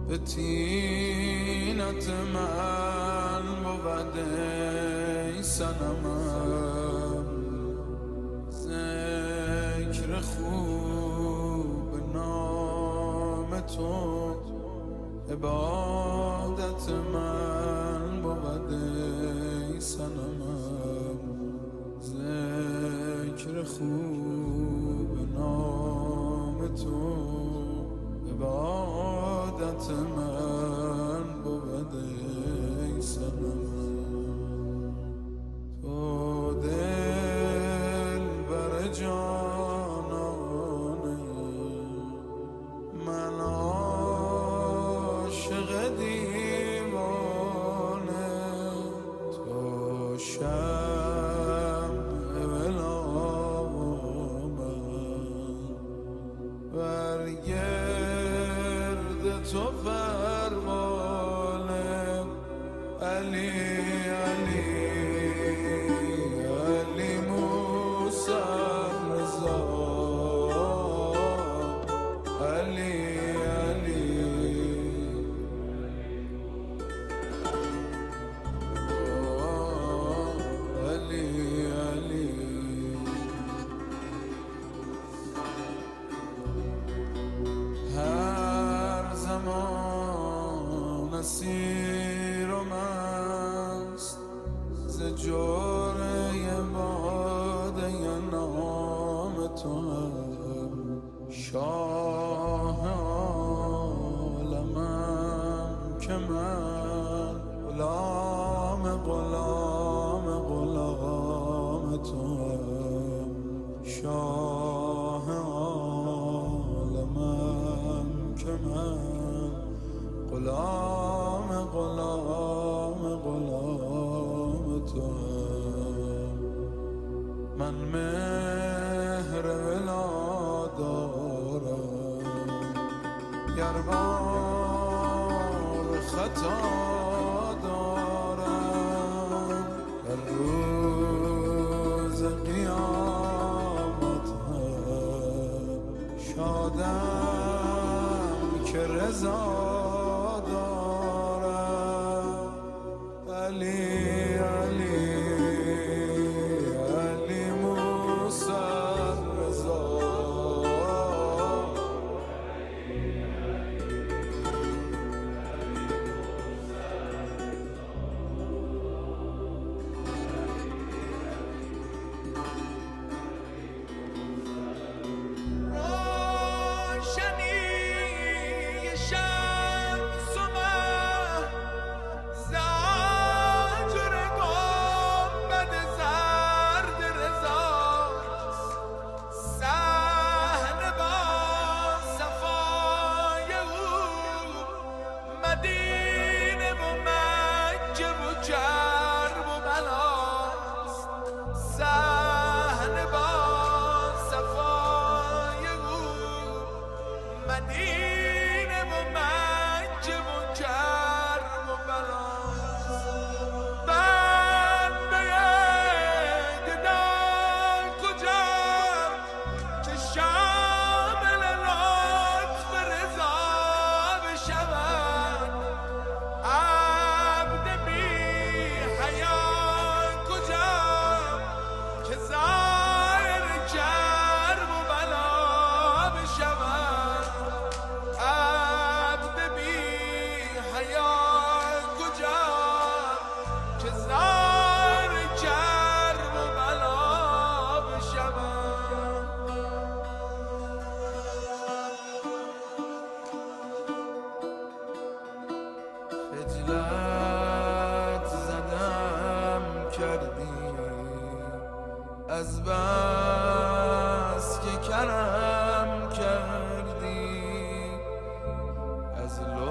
به تینت من بود ای صنمم، ذکر خوب نام تو عبادت من بود ای صنمم، ذکر خوب نام تو عبادت من بود ای صنمم. تو دل بر جانانه، من عاشق دیوانه، تو شمع ولامم، بر گرد تو پروانه. علی علی علی موسی رضا، علی علی علی علی. هر زمان اسیر و مست ز جرعه باده نام تو هم، شاه عالمم که من غلام تو هم، شاه عالمم که من غلام تو هم. من مهر ولا دارم، گر بار خطا دارم، در روز قیامت هم شادم که رضا دارم. علی علی علی موسی رضا، خجلت زدم کردی از بس که کرم کردی، از